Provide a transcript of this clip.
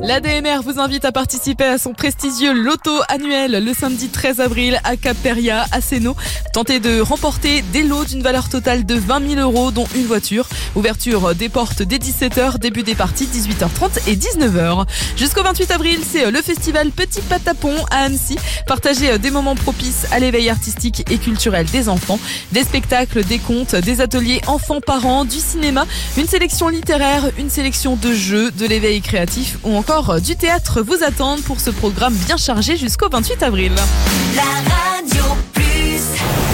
L'ADMR vous invite à participer à son prestigieux loto annuel le samedi 13 avril à Cap-Péria, à Sénaux. Tentez de remporter des lots d'une valeur totale de 20 000 €, dont une voiture. Ouverture des portes dès 17h, début des parties 18h30 et 19h. Jusqu'au 28 avril, c'est le festival Petit Patapon à Annecy. Partagez des moments propices à l'éveil artistique et culturel des enfants. Des spectacles, des contes, des ateliers enfants-parents, du cinéma, une sélection littéraire, une sélection de jeux, de l'éveil créatif ou encore du théâtre vous attendent pour ce programme bien chargé jusqu'au 28 avril. La Radio Plus.